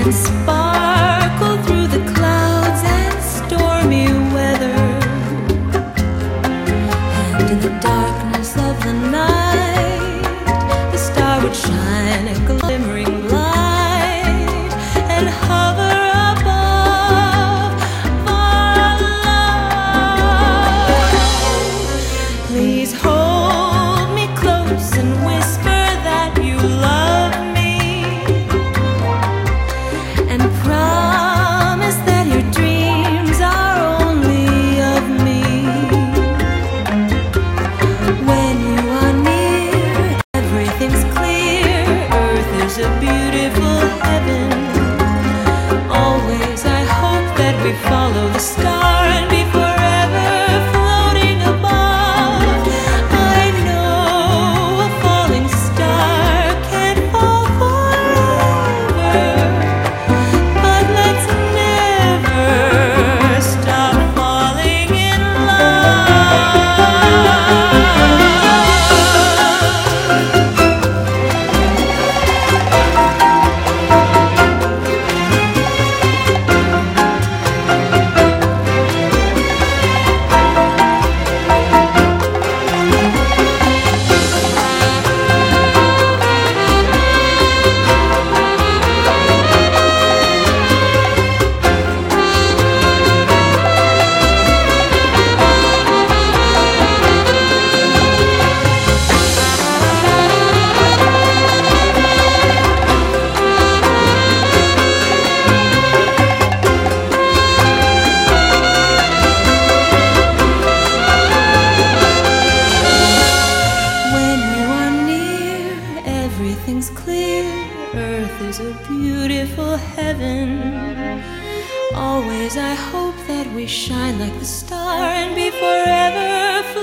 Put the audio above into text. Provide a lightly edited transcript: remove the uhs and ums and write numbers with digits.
and sparkle through the clouds and stormy weather. And in the darkness of the night, the star would shine a glimmering light and hover above our love. Please hold me close and whisper that you love me, and promise that your dreams are only of me. When you are near, everything's clear. Earth is a beautiful heaven. Always I hope that we follow the star and be forever floating above. I know a falling star can't fall forever, but let's never stop falling in love. Everything's clear. Earth is a beautiful heaven. Always I hope that we shine like the star and be forever